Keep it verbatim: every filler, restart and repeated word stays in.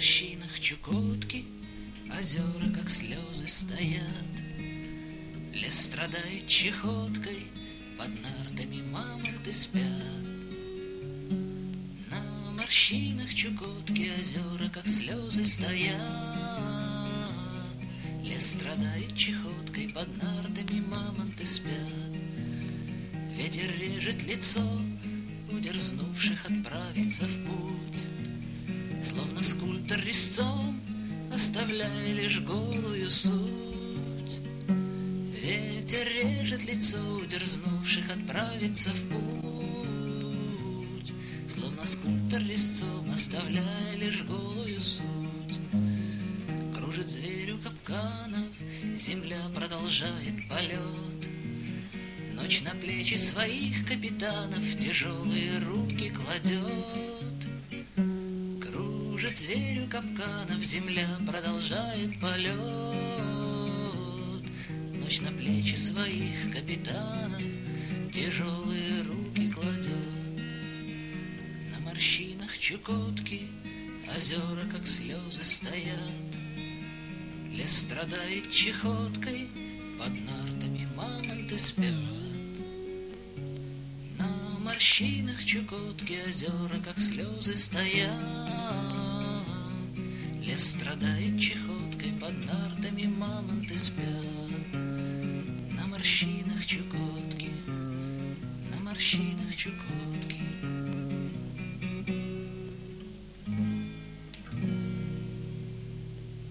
морщинах Чукотки озера, как слезы, стоят. Лес страдает чехоткой, под нартами мамонты спят. На морщинах Чукотки озера, как слезы, стоят. Лес страдает чехоткой, под нартами мамонты спят. Ветер режет лицо у дерзнувших отправиться в путь, словно скульптор резцом, оставляя лишь голую суть. Ветер режет лицо у дерзнувших отправиться в путь, словно скульптор резцом, оставляя лишь голую суть. Кружит зверь у капканов, земля продолжает полет. Ночь на плечи своих капитанов тяжелые руки кладет. Кружит зверь у капканов, земля продолжает полет. Ночь на плечи своих капитанов тяжелые руки кладет. На морщинах Чукотки озера, как слезы, стоят. Лес страдает чехоткой, под нартами мамонты спят. На морщинах Чукотки озера, как слезы, стоят. Лес страдает чехоткой, под нартами мамонты спят. На морщинах Чукотки, на морщинах Чукотки.